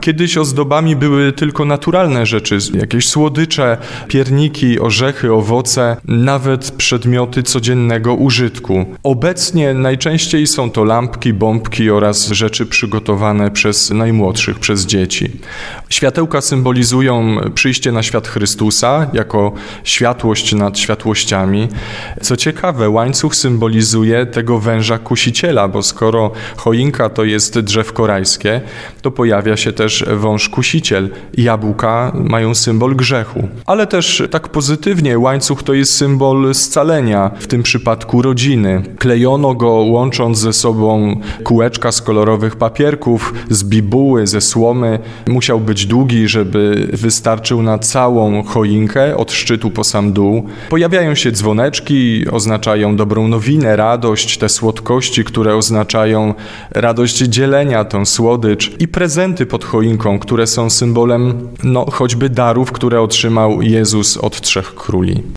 Kiedyś ozdobami były tylko naturalne rzeczy, jakieś słodycze, pierniki, orzechy, owoce, nawet przedmioty codziennego użytku. Obecnie najczęściej są to lampki, bombki oraz rzeczy przygotowane przez najmłodszych, przez dzieci. Światełka symbolizują przyjście na świat Chrystusa jako światłość nad światłościami. Co ciekawe, łańcuch symbolizuje tego węża kusiciela, bo skoro choinka to jest drzewko rajskie, to pojawia się też wąż kusiciel. Jabłka mają symbol grzechu. Ale też tak pozytywnie łańcuch to jest symbol scalenia, w tym przypadku rodziny. Klejono go łącząc ze sobą kółeczka z kolorowych papierków, z bibuły, ze słomy. Musiał być długi, żeby wystarczył na całą choinkę, od szczytu po sam dół. Pojawiają się dzwoneczki, oznaczają dobrą nowinę, radość, te słodkości, które oznaczają radość dzielenia, tą słodycz i prezenty pod choinką, które są symbolem choćby darów, które otrzymał Jezus od 3 króli.